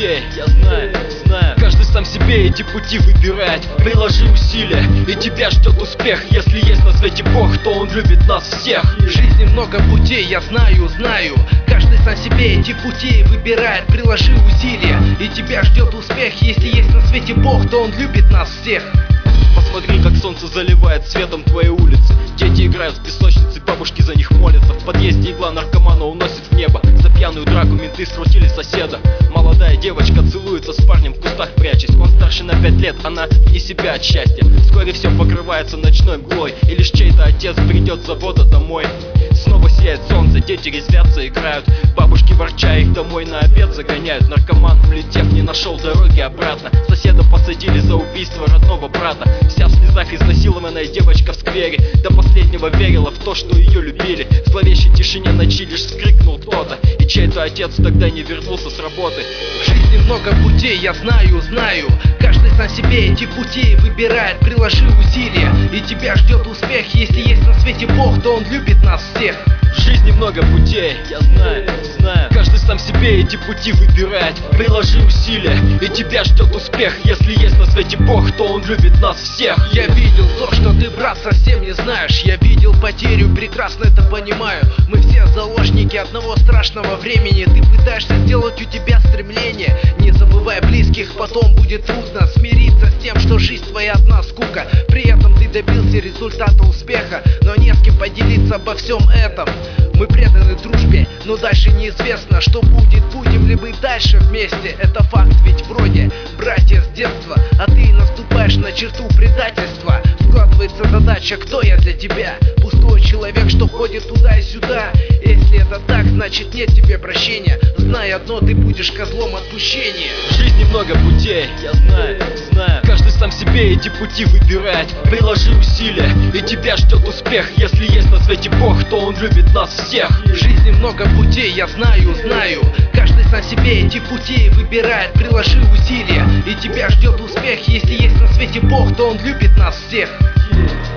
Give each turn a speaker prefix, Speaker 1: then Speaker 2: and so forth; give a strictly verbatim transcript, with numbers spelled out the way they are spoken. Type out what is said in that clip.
Speaker 1: путей, я знаю, знаю. Каждый сам себе эти пути выбирает. Приложи усилия, и тебя ждет успех. Если есть на свете Бог, то Он любит нас всех.
Speaker 2: В жизни много путей, я знаю, знаю. Каждый сам себе эти пути выбирает. Приложи усилия, и тебя ждет успех. Если есть на свете Бог, то Он любит нас всех.
Speaker 1: Посмотри, как солнце заливает светом твои улицы. Дети играют в песочнице, бабушки за них молятся. В подъезде игла наркомана уносит в небо. За пьяную драку менты скрутили соседа. Молодая девочка целуется с парнем в кустах прячась. Он старше на пять лет, она вне себя от счастья. Вскоре все покрывается ночной мглой, и лишь чей-то отец придет с завода домой. Снова сияет солнце, дети резвятся, играют. Бабушки ворча их домой на обед загоняют. Наркоман, улетев, не нашел дороги обратно. Соседа посадили за убийство родного брата. Вся в слезах изнасилованная девочка в сквере до последнего верила в то, что ее любили. В зловещей тишине ночи лишь вскрикнул кто-то, и чей-то отец тогда не вернулся с работы.
Speaker 2: В жизни много путей, я знаю, знаю. Каждый сам себе эти пути выбирает. Приложи усилия, и тебя ждет успех. Если есть на свете Бог, то Он любит нас всех.
Speaker 1: В жизни много путей, я знаю, знаю. Каждый сам себе эти пути выбирает. Приложи усилия, и тебя ждет успех. Если есть на свете Бог, то Он любит нас всех.
Speaker 2: Я видел то, что ты, брат, совсем не знаешь. Я видел потерю, прекрасно это понимаю. Мы все заложники одного страшного времени. Ты пытаешься сделать у тебя стремление. Не забывай близких, потом будет трудно смириться с тем, что жизнь твоя одна скука. При этом ты добился результата успеха, но не с кем поделиться обо всем этом. Мы преданы дружбе, но дальше неизвестно, что будет. Будем ли мы дальше вместе? Это факт, ведь вроде братья с детства, а ты наступаешь на черту предательства. Складывается задача: кто я для тебя? Пустой человек, что ходит туда и сюда. Если это так, значит нет тебе прощения. Знай одно, ты будешь козлом отпущения.
Speaker 1: В жизни много путей, я знаю, знаю. Каждый сам себе эти пути выбирает. Приложи усилия, и тебя ждет успех. Если есть на свете Бог, то Он любит нас всех.
Speaker 2: В жизни много путей, я знаю, знаю. Каждый сам себе эти пути выбирает. Приложи усилия, и тебя ждет успех. Если есть на свете Бог, то Он любит нас всех.